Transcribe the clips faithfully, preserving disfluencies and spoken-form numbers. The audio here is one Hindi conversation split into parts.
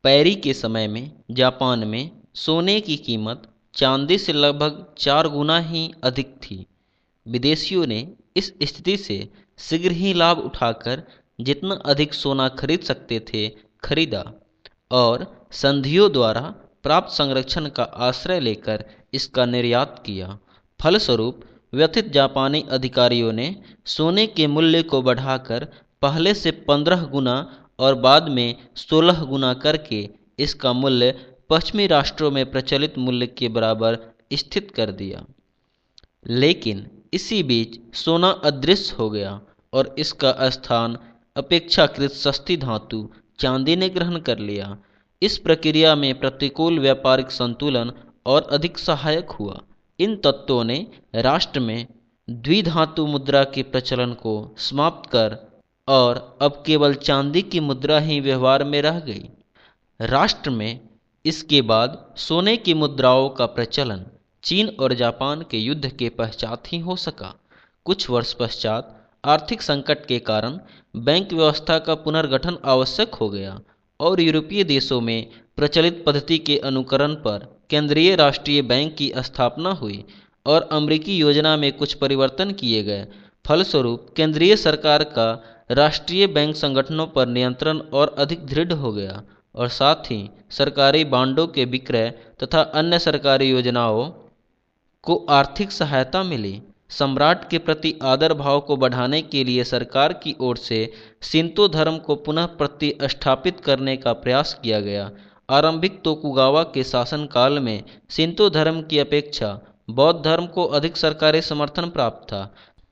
पैरी के समय में जापान में सोने की कीमत चांदी से लगभग चार गुना ही अधिक थी। विदेशियों ने इस स्थिति से शीघ्र ही लाभ उठाकर जितना अधिक सोना खरीद सकते थे खरीदा और संधियों द्वारा प्राप्त संरक्षण का आश्रय लेकर इसका निर्यात किया। फलस्वरूप व्यथित जापानी अधिकारियों ने सोने के मूल्य को बढ़ाकर पहले से पंद्रह गुना और बाद में सोलह गुना करके इसका मूल्य पश्चिमी राष्ट्रों में प्रचलित मूल्य के बराबर स्थित कर दिया। लेकिन इसी बीच सोना अदृश्य हो गया और इसका स्थान अपेक्षाकृत सस्ती धातु चांदी ने ग्रहण कर लिया। इस प्रक्रिया में प्रतिकूल व्यापारिक संतुलन और अधिक सहायक हुआ। इन तत्वों ने राष्ट्र में द्विधातु मुद्रा के प्रचलन को समाप्त कर और अब केवल चांदी की मुद्रा ही व्यवहार में रह गई। राष्ट्र में इसके बाद सोने की मुद्राओं का प्रचलन चीन और जापान के युद्ध के पश्चात ही हो सका। कुछ वर्ष पश्चात आर्थिक संकट के कारण बैंक व्यवस्था का पुनर्गठन आवश्यक हो गया और यूरोपीय देशों में प्रचलित पद्धति के अनुकरण पर केंद्रीय राष्ट्रीय बैंक की स्थापना हुई और अमेरिकी योजना में कुछ परिवर्तन किए गए। फलस्वरूप केंद्रीय सरकार का राष्ट्रीय बैंक संगठनों पर नियंत्रण और अधिक दृढ़ हो गया और साथ ही सरकारी बांडों के विक्रय तथा अन्य सरकारी योजनाओं को आर्थिक सहायता मिली। सम्राट के प्रति आदर भाव को बढ़ाने के लिए सरकार की ओर से शिंतो धर्म को पुनः प्रतिष्ठापित करने का प्रयास किया गया। आरंभिक तोकुगावा के शासनकाल में शिंतो धर्म की अपेक्षा बौद्ध धर्म को अधिक सरकारी समर्थन प्राप्त था,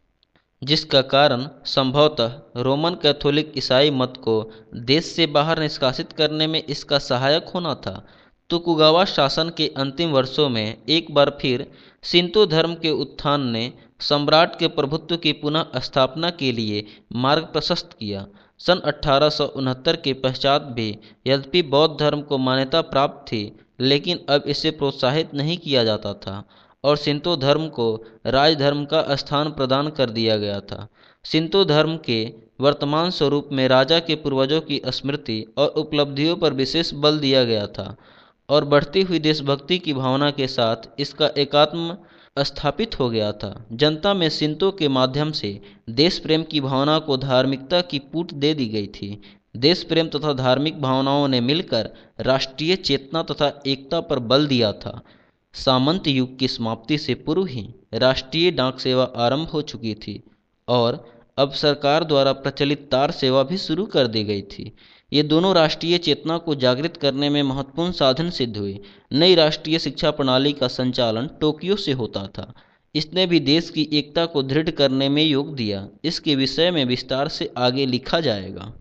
जिसका कारण संभवतः रोमन कैथोलिक ईसाई मत को देश से बाहर निष्कासित करने में इसका सहायक होना था। तोकुगावा शासन के अंतिम वर्षों में एक बार फिर शिंतो धर्म के उत्थान ने सम्राट के प्रभुत्व की पुनः स्थापना के लिए मार्ग प्रशस्त किया। सन अठारह सौ उनहत्तर के पश्चात भी यद्यपि बौद्ध धर्म को मान्यता प्राप्त थी, लेकिन अब इसे प्रोत्साहित नहीं किया जाता था और शिंतो धर्म को राजधर्म का स्थान प्रदान कर दिया गया था। शिंतो धर्म के वर्तमान स्वरूप में राजा के पूर्वजों की स्मृति और उपलब्धियों पर विशेष बल दिया गया था और बढ़ती हुई देशभक्ति की भावना के साथ इसका एकात्म स्थापित हो गया था। जनता में शिंतो के माध्यम से देश प्रेम की भावना को धार्मिकता की पूट दे दी गई थी। देश प्रेम तथा धार्मिक भावनाओं ने मिलकर राष्ट्रीय चेतना तथा एकता पर बल दिया था। सामंत युग की समाप्ति से पूर्व ही राष्ट्रीय डाक सेवा आरंभ हो चुकी थी और अब सरकार द्वारा प्रचलित तार सेवा भी शुरू कर दी गई थी। ये दोनों राष्ट्रीय चेतना को जागृत करने में महत्वपूर्ण साधन सिद्ध हुए। नई राष्ट्रीय शिक्षा प्रणाली का संचालन टोक्यो से होता था। इसने भी देश की एकता को दृढ़ करने में योग दिया। इसके विषय में विस्तार से आगे लिखा जाएगा।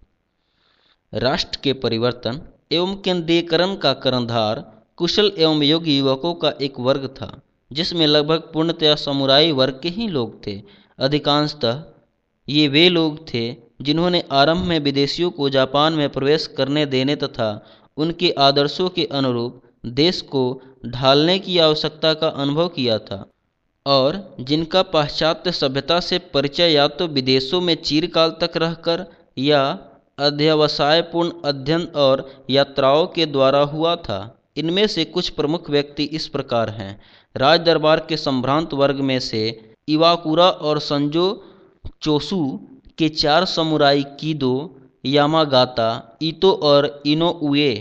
राष्ट्र के परिवर्तन एवं केंद्रीयकरण का कर्णधार कुशल एवं योग्य युवकों का एक वर्ग था, जिसमें लगभग पूर्णतया समुराई वर्ग के ही लोग थे। अधिकांशतः ये वे लोग थे जिन्होंने आरंभ में विदेशियों को जापान में प्रवेश करने देने तथा उनके आदर्शों के अनुरूप देश को ढालने की आवश्यकता का अनुभव किया था और जिनका पाश्चात्य सभ्यता से परिचय या तो विदेशों में चिरकाल तक रहकर या अध्यवसायपूर्ण अध्ययन और यात्राओं के द्वारा हुआ था। इनमें से कुछ प्रमुख व्यक्ति इस प्रकार हैं। राज दरबार के संभ्रांत वर्ग में से इवाकुरा और संजो चोसू के चार समुराई कीदो, यामागाता, इतो और इनोउए,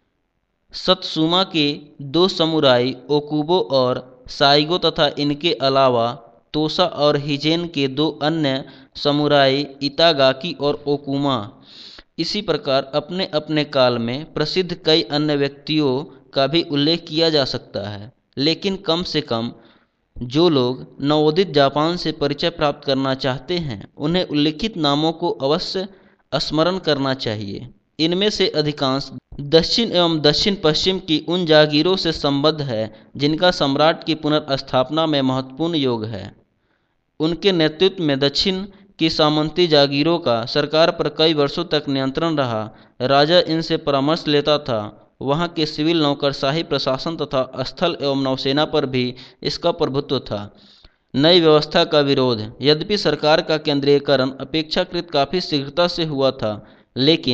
सत्सुमा के दो समुराई ओकुबो और साइगो तथा इनके अलावा तोसा और हिजेन के दो अन्य समुराई इतागाकी और ओकुमा। इसी प्रकार अपने अपने काल में प्रसिद्ध कई अन्य व्यक्तियों का भी उल्लेख किया जा सकता है, लेकिन कम से कम जो लोग नवोदित जापान से परिचय प्राप्त करना चाहते हैं उन्हें उल्लिखित नामों को अवश्य स्मरण करना चाहिए। इनमें से अधिकांश दक्षिण एवं दक्षिण पश्चिम की उन जागीरों से संबद्ध है जिनका सम्राट की पुनर्स्थापना में महत्वपूर्ण योग है। उनके नेतृत्व में दक्षिण की सामंती जागीरों का सरकार पर कई वर्षों तक नियंत्रण रहा। राजा इनसे परामर्श लेता था। वहाँ के सिविल नौकरशाही प्रशासन तथा स्थल एवं नौसेना पर भी इसका प्रभुत्व था। नई व्यवस्था का विरोध। यद्यपि सरकार का केंद्रीयकरण अपेक्षाकृत काफ़ी शीघ्रता से हुआ था, लेकिन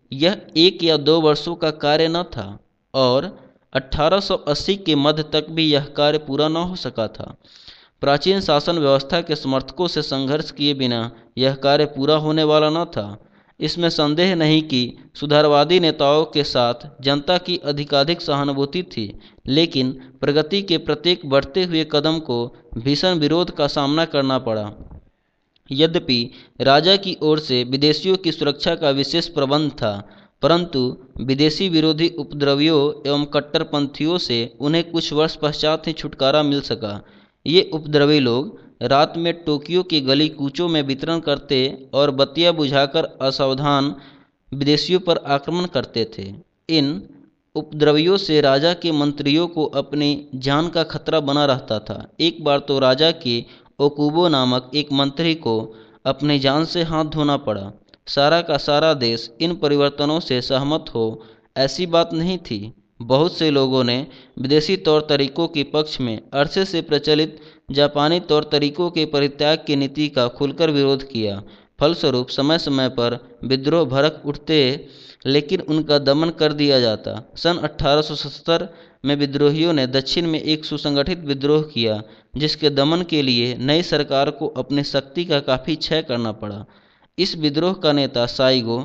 यह एक या दो वर्षों का कार्य न था और अठारह सौ अस्सी के मध्य तक भी यह कार्य पूरा न हो सका था। प्राचीन शासन व्यवस्था के समर्थकों से संघर्ष किए बिना यह कार्य पूरा होने वाला न था। इसमें संदेह नहीं कि सुधारवादी नेताओं के साथ जनता की अधिकाधिक सहानुभूति थी, लेकिन प्रगति के प्रत्येक बढ़ते हुए कदम को भीषण विरोध का सामना करना पड़ा। यद्यपि राजा की ओर से विदेशियों की सुरक्षा का विशेष प्रबंध था, परंतु विदेशी विरोधी उपद्रवियों एवं कट्टरपंथियों से उन्हें कुछ वर्ष पश्चात ही छुटकारा मिल सका। ये उपद्रवी लोग रात में टोक्यो की गली कूचों में वितरण करते और बत्तियां बुझाकर असावधान विदेशियों पर आक्रमण करते थे। इन उपद्रवियों से राजा के मंत्रियों को अपनी जान का खतरा बना रहता था। एक बार तो राजा के ओकुबो नामक एक मंत्री को अपनी जान से हाथ धोना पड़ा। सारा का सारा देश इन परिवर्तनों से सहमत हो ऐसी बात नहीं थी। बहुत से लोगों ने विदेशी तौर तरीकों के पक्ष में अरसे से प्रचलित जापानी तौर तरीकों के परित्याग की नीति का खुलकर विरोध किया। फलस्वरूप समय समय पर विद्रोह भड़क उठते, लेकिन उनका दमन कर दिया जाता। सन अठारह सौ सत्तर में विद्रोहियों ने दक्षिण में एक सुसंगठित विद्रोह किया, जिसके दमन के लिए नई सरकार को अपनी शक्ति का काफ़ी क्षय करना पड़ा। इस विद्रोह का नेता साइगो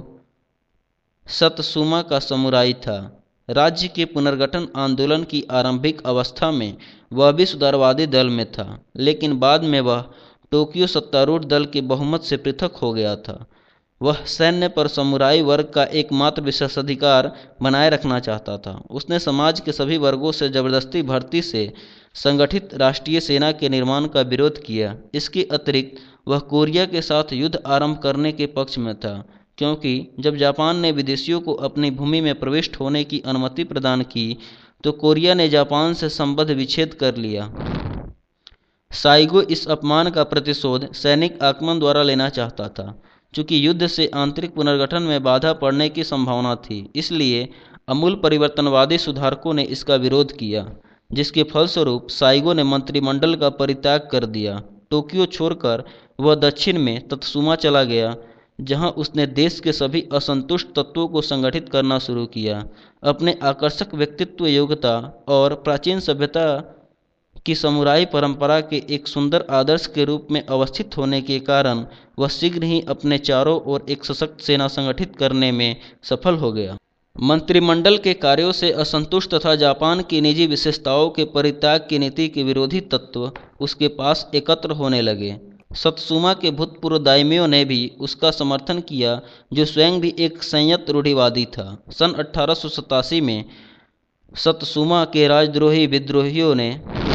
सत्सुमा का समुराई था। राज्य के पुनर्गठन आंदोलन की आरंभिक अवस्था में वह भी सुधारवादी दल में था, लेकिन बाद में वह टोक्यो सत्तारूढ़ दल के बहुमत से पृथक हो गया था। वह सैन्य पर समुराई वर्ग का एकमात्र विशेषाधिकार बनाए रखना चाहता था। उसने समाज के सभी वर्गों से जबरदस्ती भर्ती से संगठित राष्ट्रीय सेना के निर्माण का विरोध किया। इसके अतिरिक्त वह कोरिया के साथ युद्ध आरंभ करने के पक्ष में था, क्योंकि जब जापान ने विदेशियों को अपनी भूमि में प्रविष्ट होने की अनुमति प्रदान की तो कोरिया ने जापान से संबंध विच्छेद कर लिया। साइगो इस अपमान का प्रतिशोध सैनिक आक्रमण द्वारा लेना चाहता था। चूंकि युद्ध से आंतरिक पुनर्गठन में बाधा पड़ने की संभावना थी, इसलिए अमूल परिवर्तनवादी सुधारकों ने इसका विरोध किया, जिसके फलस्वरूप साइगो ने मंत्रिमंडल का परित्याग कर दिया। टोक्यो छोड़कर वह दक्षिण में तत्सुमा चला गया, जहां उसने देश के सभी असंतुष्ट तत्वों को संगठित करना शुरू किया। अपने आकर्षक व्यक्तित्व, योग्यता और प्राचीन सभ्यता की समुराई परंपरा के एक सुंदर आदर्श के रूप में अवस्थित होने के कारण वह शीघ्र ही अपने चारों ओर एक सशक्त सेना संगठित करने में सफल हो गया। मंत्रिमंडल के कार्यों से असंतुष्ट तथा जापान की निजी विशेषताओं के परित्याग की नीति के विरोधी तत्व उसके पास एकत्र होने लगे। सत्सुमा के भूतपूर्व दाइम्यो ने भी उसका समर्थन किया, जो स्वयं भी एक संयत रूढ़िवादी था। सन अठारह सौ सतासी में सत्सुमा के राजद्रोही विद्रोहियों ने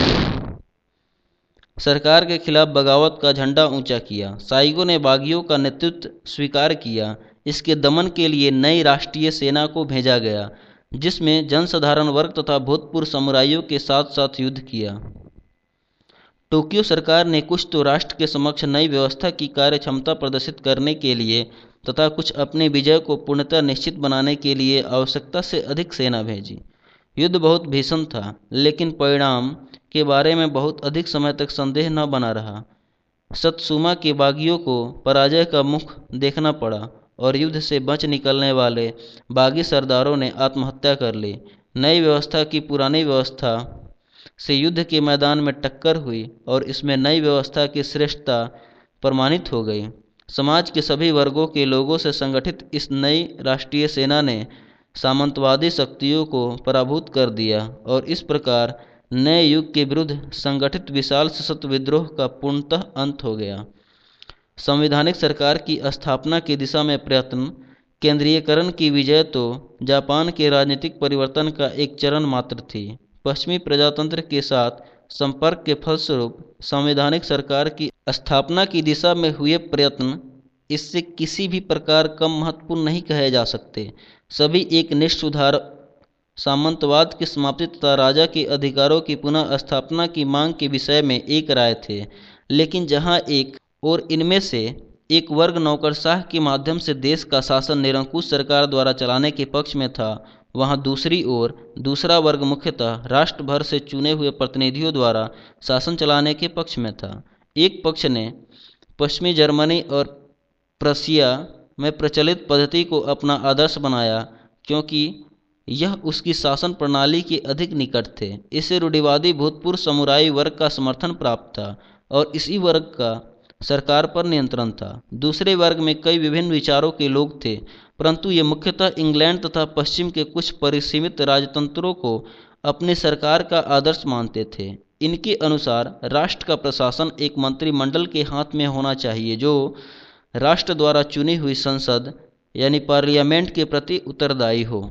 सरकार के खिलाफ बगावत का झंडा ऊंचा किया। साइगो ने बागियों का नेतृत्व स्वीकार किया। इसके दमन के लिए नई राष्ट्रीय सेना को भेजा गया, जिसमें जनसाधारण वर्ग तथा भूतपूर्व समुराइयों के साथ साथ युद्ध किया। टोक्यो सरकार ने कुछ तो राष्ट्र के समक्ष नई व्यवस्था की कार्य क्षमता प्रदर्शित करने के लिए तथा कुछ अपने विजय को पूर्णतः निश्चित बनाने के लिए आवश्यकता से अधिक सेना भेजी। युद्ध बहुत भीषण था, लेकिन परिणाम के बारे में बहुत अधिक समय तक संदेह न बना रहा। सत्सुमा के बागियों को पराजय का मुख देखना पड़ा और युद्ध से बच निकलने वाले बागी सरदारों ने आत्महत्या कर ली। नई व्यवस्था की पुरानी व्यवस्था से युद्ध के मैदान में टक्कर हुई और इसमें नई व्यवस्था की श्रेष्ठता प्रमाणित हो गई। समाज के सभी वर्गों के लोगों से संगठित इस नई राष्ट्रीय सेना ने सामंतवादी शक्तियों को पराभूत कर दिया और इस प्रकार नए युग के विरुद्ध संगठित विशाल सशस्त्र विद्रोह का पूर्णतः अंत हो गया। संवैधानिक सरकार की स्थापना की दिशा में प्रयत्न, केंद्रीयकरण की विजय तो जापान के राजनीतिक परिवर्तन का एक चरण मात्र थी। पश्चिमी प्रजातंत्र के साथ संपर्क के फलस्वरूप संवैधानिक सरकार की स्थापना की दिशा में हुए प्रयत्न इससे किसी भी प्रकार कम महत्वपूर्ण नहीं कहे जा सकते। सभी एक निष्ठ सुधार, सामंतवाद की समाप्ति तथा राजा के अधिकारों की पुनः स्थापना की मांग के विषय में एक राय थे, लेकिन जहां एक और इनमें से एक वर्ग नौकरशाह के माध्यम से देश का शासन निरंकुश सरकार द्वारा चलाने के पक्ष में था, वहां दूसरी ओर दूसरा वर्ग मुख्यतः राष्ट्र भर से चुने हुए प्रतिनिधियों द्वारा शासन चलाने के पक्ष में था। एक पक्ष ने पश्चिमी जर्मनी और प्रशिया में प्रचलित पद्धति को अपना आदर्श बनाया, क्योंकि यह उसकी शासन प्रणाली के अधिक निकट थे। इसे रूढ़िवादी भूतपूर्व समुराई वर्ग का समर्थन प्राप्त था और इसी वर्ग का सरकार पर नियंत्रण था। दूसरे वर्ग में कई विभिन्न विचारों के लोग थे, परंतु ये मुख्यतः इंग्लैंड तथा पश्चिम के कुछ परिसीमित राजतंत्रों को अपनी सरकार का आदर्श मानते थे। इनके अनुसार राष्ट्र का प्रशासन एक मंत्रिमंडल के हाथ में होना चाहिए, जो राष्ट्र द्वारा चुनी हुई संसद यानी पार्लियामेंट के प्रति उत्तरदायी हो।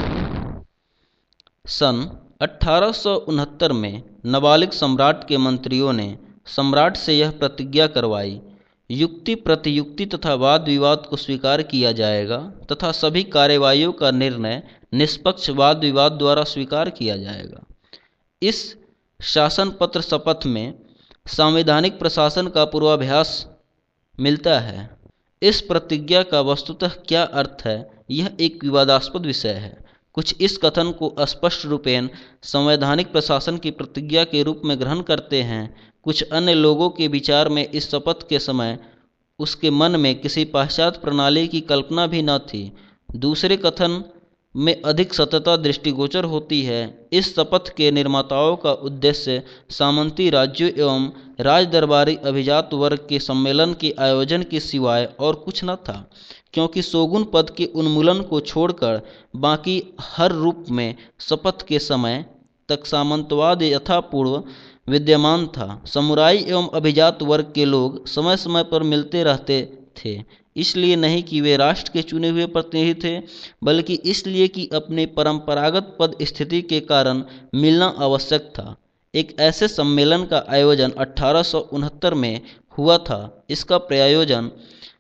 सन अठारह सौ उनहत्तर में नाबालिग सम्राट के मंत्रियों ने सम्राट से यह प्रतिज्ञा करवाई, युक्ति प्रतियुक्ति तथा वाद विवाद को स्वीकार किया जाएगा तथा सभी कार्यवाहियों का निर्णय निष्पक्ष वाद विवाद द्वारा स्वीकार किया जाएगा। इस शासन पत्र शपथ में संवैधानिक प्रशासन का पूर्वाभास मिलता है। इस प्रतिज्ञा का वस्तुतः क्या अर्थ है, यह एक विवादास्पद विषय है। कुछ इस कथन को स्पष्ट रूपेण संवैधानिक प्रशासन की प्रतिज्ञा के रूप में ग्रहण करते हैं। कुछ अन्य लोगों के विचार में इस शपथ के समय उसके मन में किसी पाश्चात्य प्रणाली की कल्पना भी न थी। दूसरे कथन में अधिक सत्यता दृष्टिगोचर होती है। इस शपथ के निर्माताओं का उद्देश्य सामंती राज्यों एवं राज दरबारी अभिजात वर्ग के सम्मेलन के आयोजन के सिवाय और कुछ न था, क्योंकि शोगुन पद के उन्मूलन को छोड़कर बाकी हर रूप में शपथ के समय तक सामंतवाद यथापूर्व विद्यमान था। समुराई एवं अभिजात वर्ग के लोग समय समय पर मिलते रहते थे, इसलिए नहीं कि वे राष्ट्र के चुने हुए प्रतिनिधि थे, बल्कि इसलिए कि अपने परंपरागत पद स्थिति के कारण मिलना आवश्यक था। एक ऐसे सम्मेलन का आयोजन अठारह सौ उनहत्तर में हुआ था। इसका प्रायोजन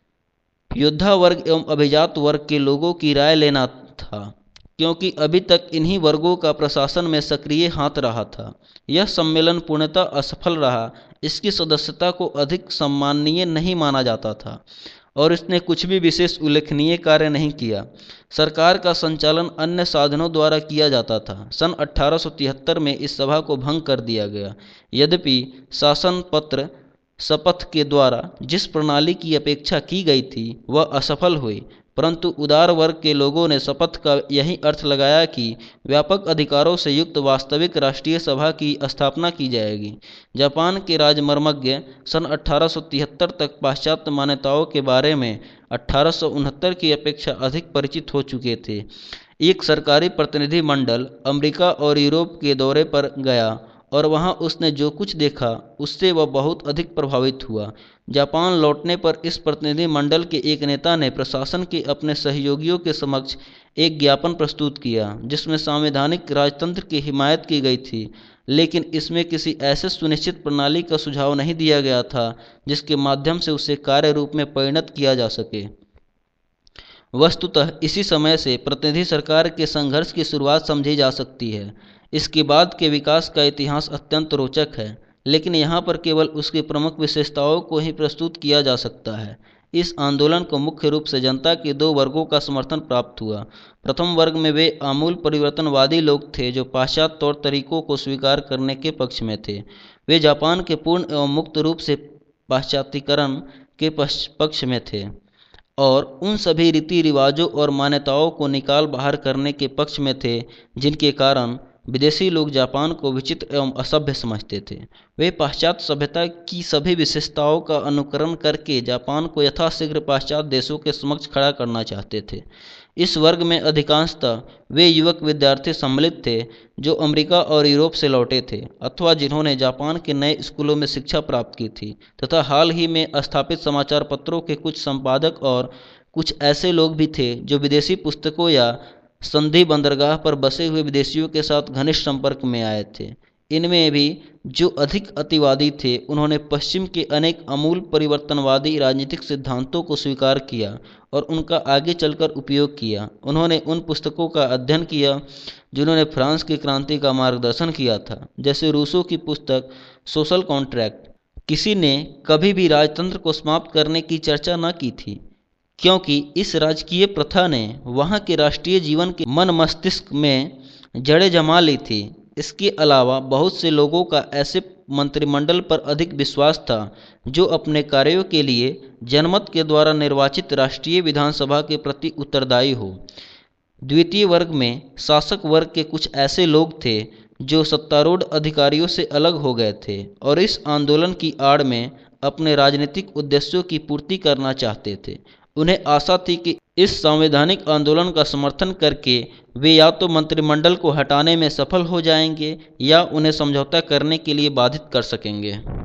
योद्धा वर्ग एवं अभिजात वर्ग के लोगों की राय लेना था, क्योंकि अभी तक इन्हीं वर्गों का प्रशासन में सक्रिय हाथ रहा था। यह सम्मेलन पूर्णतः असफल रहा। इसकी सदस्यता को अधिक सम्माननीय नहीं माना जाता था और इसने कुछ भी विशेष उल्लेखनीय कार्य नहीं किया। सरकार का संचालन अन्य साधनों द्वारा किया जाता था। सन अठारह सौ तिहत्तर में इस सभा को भंग कर दिया गया। यद्यपि शासन पत्र शपथ के द्वारा जिस प्रणाली की अपेक्षा की गई थी वह असफल हुई, परंतु उदार वर्ग के लोगों ने शपथ का यही अर्थ लगाया कि व्यापक अधिकारों से युक्त वास्तविक राष्ट्रीय सभा की स्थापना की जाएगी। जापान के राजमर्मज्ञ सन अठारह सौ तिहत्तर तक पाश्चात्य मान्यताओं के बारे में अठारह सौ उनहत्तर की अपेक्षा अधिक परिचित हो चुके थे। एक सरकारी प्रतिनिधि मंडल अमेरिका और यूरोप के दौरे पर गया और वहां उसने जो कुछ देखा उससे वह बहुत अधिक प्रभावित हुआ। जापान लौटने पर इस प्रतिनिधि मंडल के एक नेता ने प्रशासन के अपने सहयोगियों के समक्ष एक ज्ञापन प्रस्तुत किया, जिसमें संवैधानिक राजतंत्र की हिमायत की गई थी, लेकिन इसमें किसी ऐसे सुनिश्चित प्रणाली का सुझाव नहीं दिया गया था जिसके माध्यम से उसे कार्य रूप में परिणत किया जा सके। वस्तुतः इसी समय से प्रतिनिधि सरकार के संघर्ष की शुरुआत समझी जा सकती है। इसके बाद के विकास का इतिहास अत्यंत रोचक है, लेकिन यहाँ पर केवल उसकी प्रमुख विशेषताओं को ही प्रस्तुत किया जा सकता है। इस आंदोलन को मुख्य रूप से जनता के दो वर्गों का समर्थन प्राप्त हुआ। प्रथम वर्ग में वे आमूल परिवर्तनवादी लोग थे जो पाश्चात्य तौर तरीकों को स्वीकार करने के पक्ष में थे। वे जापान के पूर्ण एवं मुक्त रूप से पाश्चात्यकरण के पक्ष में थे और उन सभी रीति रिवाजों और मान्यताओं को निकाल बाहर करने के पक्ष में थे जिनके कारण विदेशी लोग जापान को विचित्र एवं असभ्य समझते थे। वे पाश्चात्य सभ्यता की सभी विशेषताओं का अनुकरण करके जापान को यथाशीघ्र पाश्चात्य देशों के समक्ष खड़ा करना चाहते थे। इस वर्ग में अधिकांशतः वे युवक विद्यार्थी सम्मिलित थे जो अमेरिका और यूरोप से लौटे थे अथवा जिन्होंने जापान के नए स्कूलों में शिक्षा प्राप्त की थी, तथा हाल ही में स्थापित समाचार पत्रों के कुछ संपादक और कुछ ऐसे लोग भी थे जो विदेशी पुस्तकों या संधि बंदरगाह पर बसे हुए विदेशियों के साथ घनिष्ठ संपर्क में आए थे। इनमें भी जो अधिक अतिवादी थे उन्होंने पश्चिम के अनेक आमूल परिवर्तनवादी राजनीतिक सिद्धांतों को स्वीकार किया और उनका आगे चलकर उपयोग किया। उन्होंने उन पुस्तकों का अध्ययन किया जिन्होंने फ्रांस की क्रांति का मार्गदर्शन किया था, जैसे रूसो की पुस्तक सोशल कॉन्ट्रैक्ट। किसी ने कभी भी राजतंत्र को समाप्त करने की चर्चा न की थी, क्योंकि इस राजकीय प्रथा ने वहाँ के राष्ट्रीय जीवन के मन मस्तिष्क में जड़ें जमा ली थी। इसके अलावा बहुत से लोगों का ऐसे मंत्रिमंडल पर अधिक विश्वास था, जो अपने कार्यों के लिए जनमत के द्वारा निर्वाचित राष्ट्रीय विधानसभा के प्रति उत्तरदायी हो। द्वितीय वर्ग में शासक वर्ग के कुछ ऐसे लोग थे जो सत्तारूढ़ अधिकारियों से अलग हो गए थे और इस आंदोलन की आड़ में अपने राजनीतिक उद्देश्यों की पूर्ति करना चाहते थे। उन्हें आशा थी कि इस संवैधानिक आंदोलन का समर्थन करके वे या तो मंत्रिमंडल को हटाने में सफल हो जाएंगे या उन्हें समझौता करने के लिए बाधित कर सकेंगे।